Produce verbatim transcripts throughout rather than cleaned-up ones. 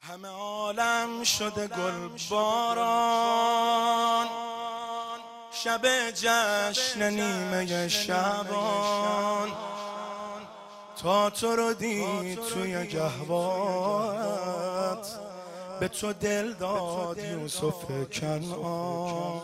همه عالم شده گل باران، شب جشن نیمه شعبان، تا تو رو دید توی گهوارت، به تو دل داد یوسف کنعان.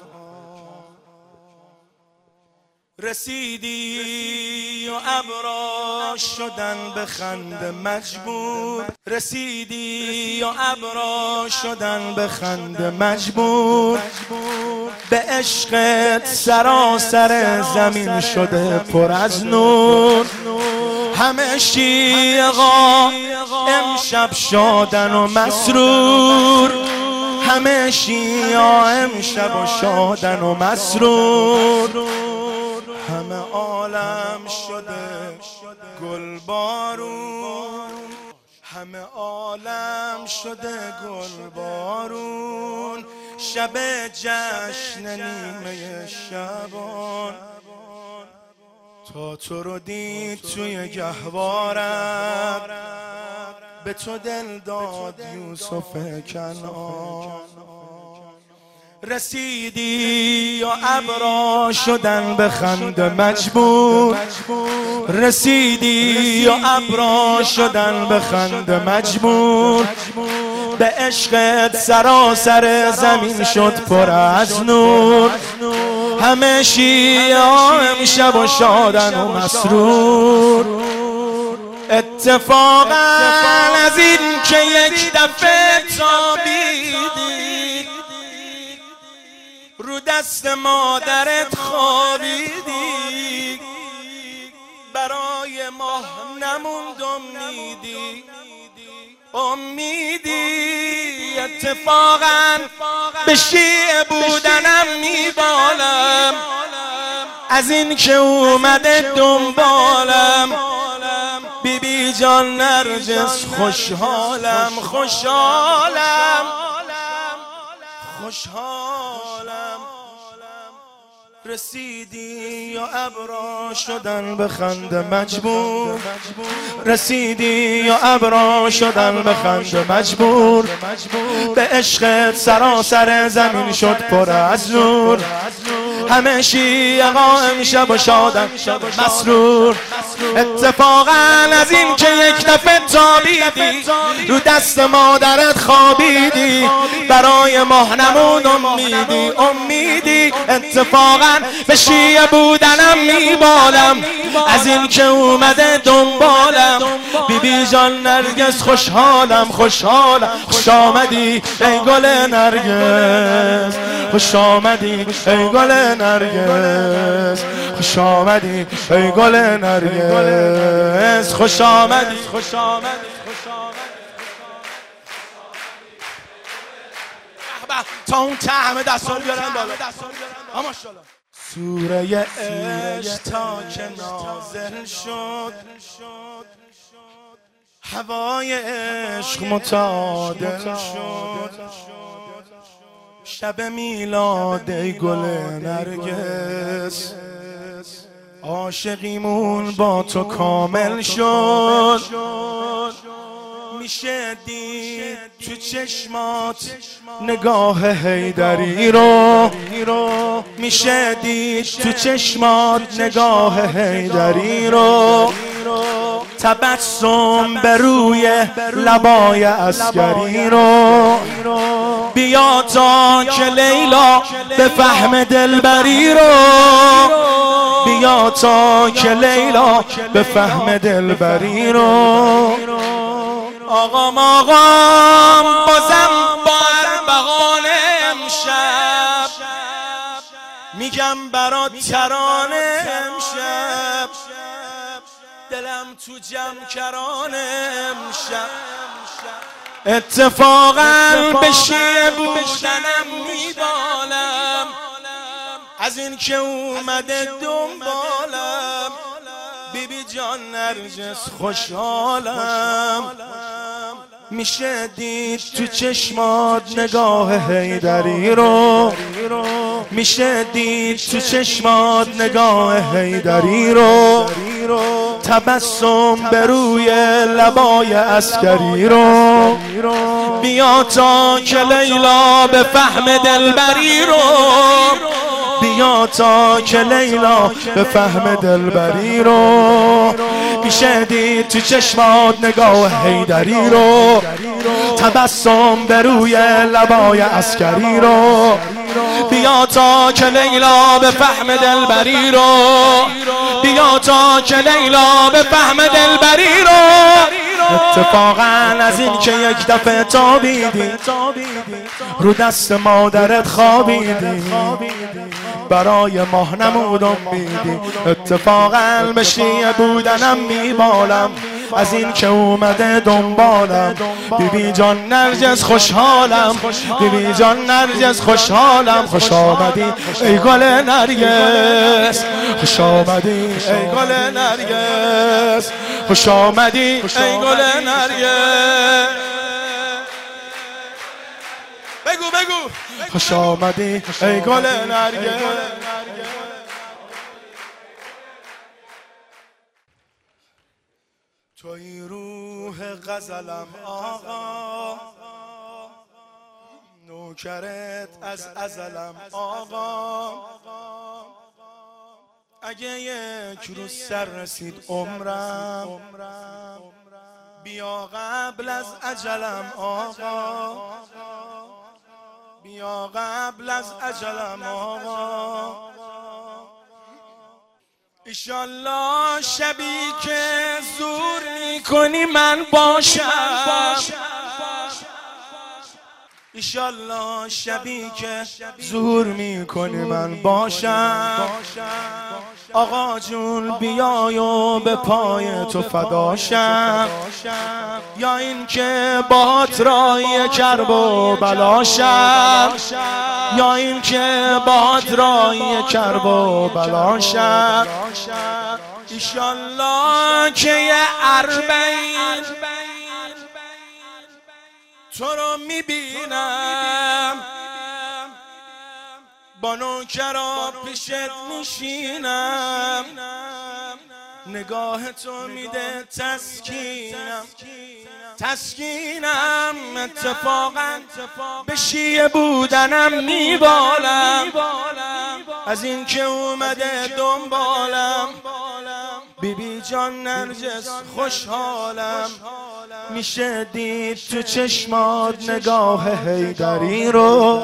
رسیدی و ابرا شدن به خنده مجبور، رسیدی و ابرا شدن به خنده مجبور، به عشقت سراسر زمین شده پر از نور. همه شیعا امشب شادن و مسرور، همه شیعا امشب و شادن و مسرور. همه عالم شده گل بارون، همه عالم شده گل بارون، شب جشن نیمه شعبان، تا تو رو دید توی گهوارت، به تو دل داد یوسف کنعان. رسیدی و ابرا شدن به خنده مجبور، رسیدی و ابرا شدن به خنده مجبور، به عشقت سراسر زمین شد پر از نور. همه شیعا امشب و شادن و مسرور. اتفاقا از این که یک دفعه تابیدی، رو دست مادرت خوابیدی، برای ماه نموند امیدی امیدی. اتفاقا به شیعه بودنم میبالم، از این که اومده دنبالم. بی بی جان نرجس خوشحالم خوشحالم خوشحالم. رسیدی و ابرا شدن به خنده مجبور، رسیدی و ابرا شدن به خنده مجبور، به عشقت سراسر زمین شد پر از نور. همه شیعا امشب و شادن مسرور. اتفاقا از این که یک دفعه تابیدی، رو دست مادرت خوابیدی، برای ماه نمون امیدی امیدی. اتفاقا به شیعه بودنم میبالم، از این که اومده دنبالم. بی بی جان نرگس خوشحالم خوشحالم. خوش آمدی ای گل نرگس، خوش آمدی ای گل نرگس، خوش آمدی ای گل نرگس، خوش آمدی خوش آمدی خوش آمدی. تا اون ته همه دستان بیارن بالا. ماشاءالله. سوره عشق تا که نازل شد، هوای عشق متعادل شد. شب میلاد ای گل نرگس، عاشقیمون با تو کامل شد. میشه دید تو چشمات نگاه حیدری رو، میشه دید تو چشمات نگاه حیدری رو. تبسم به روی لبای عسکری رو. بیا تا که لیلا به فهم دلبری رو، بیا تا که لیلا به فهم دلبری رو. آقام آقام بازم با ارمغان امشب، میگم برات ترانه امشب، دلم تو جمع کرانه امشب. اتفاقا به شیعه بودنم میبالم، از این که اومده دنبالم. بی بی جان نرجس خوشحالم، میشه دید تو چشمات نگاه حیدری رو، میشه دید تو چشمات نگاه حیدری رو. تبسم به روی لبای عسکری رو. بیا بیا تا که لیلا به فهم دلبری رو، بیا تا که لیلا به فهم دلبری رو. میشه دید تو چشمات نگاه حیدری رو، تبسم به روی لبای عسکری رو. بیا تا که لیلا به فهم دلبری رو، بیا تا که لیلا به فهم دلبری رو. اتفاقا از این که یک دفعه تابیدی رو دست مادرت خوابیدی، برای ماه نمود امیدی. اتفاقا به شیعه بودنم میبالم از این که اومده دنبالم. بیبی جان نرجس خوشحالم، بیبی جان نرجس خوشحالم. خوش آمدی ای گل نرگس، خوش آمدی ای گل نرگس، خوش آمدی ای گل نرگس. بگو بگو خوش آمدی ای گل نرگس. توی روح غزلم آقا، نوکرت از ازلم آقا. اگه یک روز سر رسید عمرم، بیا قبل از اجلم آقا، بیا قبل از اجلم آقا. ایشالله شبی که زور میکنی من باشم، ایشالله شبی که زور میکنی من باشم. آقا جون بیای و به پای تو فداشم، یا این که باهات رای کرب و بلاشم، یا این که باهات رای کرب و بلاشم. ایشالله که یه اربعین تو رو میبینم، با نوکرا پیشت میشینم. نگاه تو میده تسکینم، تسکینم. اتفاقا به شیعه بودنم میبالم از این که اومده دنبالم. بیبی جان نرجس خوشحالم، میشه دید تو چشمات نگاه حیدری رو،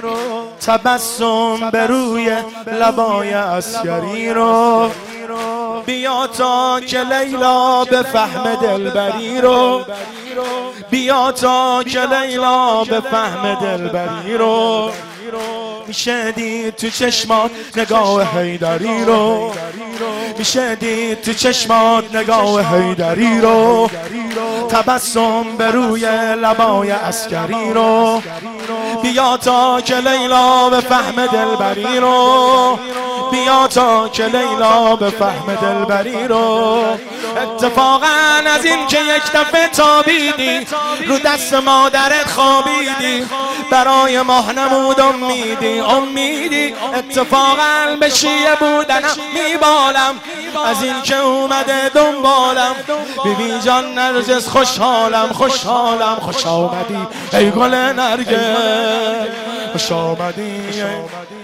تبسم به روی لبای عسکری رو. بیا تا که لیلا به فهم دلبری رو، بیا تا که لیلا به فهم دلبری رو. میشه دید تو چشمات نگاه حیدری رو، میشه دید تو چشمات نگاه حیدری رو، تبسم به روی لبای عسکری رو. بیا تا که لیلا به فهم دلبری رو، بیا تا که لیلا به فهم دلبری رو. اتفاقا از این که یک دفعه تابیدی رو دست مادرت خوابیدی، برای ماه نمود امیدی امیدی. اتفاقا به شیعه بودنم میبالم از این که اومده دنبالم. بیبی جان نرجس خوشحالم، خوشحالم. خوش آمدی ای گل نرگس، خوش آمدی.